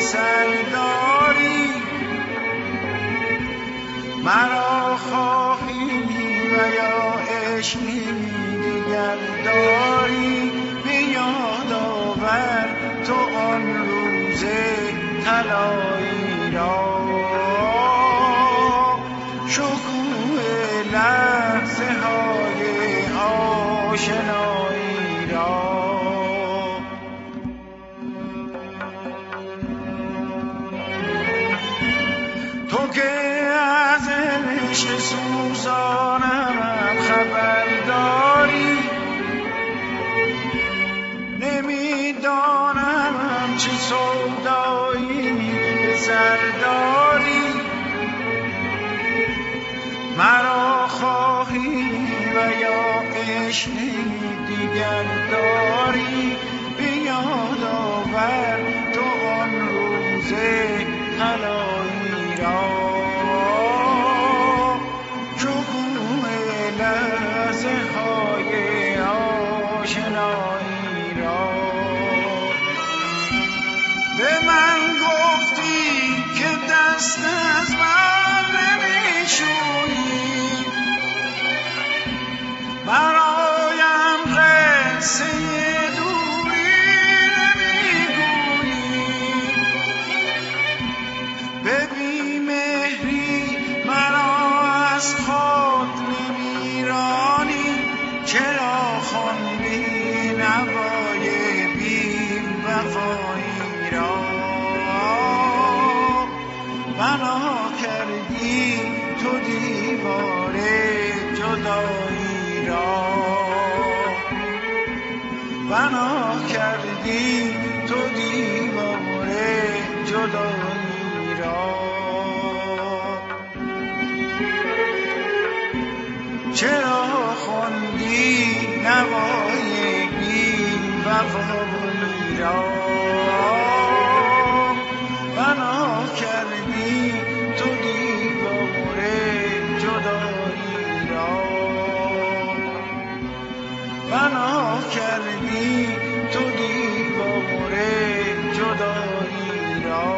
سرداری مرا خواهی و یا عشقی دیگر داری به یاد آور تو آن روز طلایی را شکوه لحظه های آشنایی را تو که از عشق سوزانم خبر داری نمیدانم چه سودایی به سر داری مرا خواهی و یا عشقی دیگر داری به یاد آور تو آن روز طلایی را شکوه لحظه های آشنایی را به من گفتی که دست از من نمیشویی برایم قصه دوری نمیگویی به بیمهری مرا از خود نمیرانی چرا خواندی نوای بی وفایی را بنا کردی تو دیوار جدایی را بنا کردی تو دیوار جدایی را چرا خواندی نوای بی وفایی را بنا کردی تو دیوار جدایی را بنا کردی تو دیوار جدایی را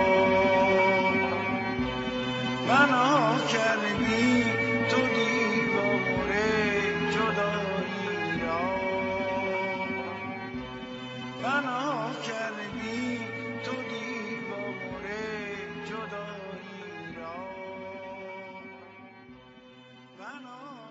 بنا کردی تو دیوار جدایی را بنا کردی تو دیوار جدایی را بنا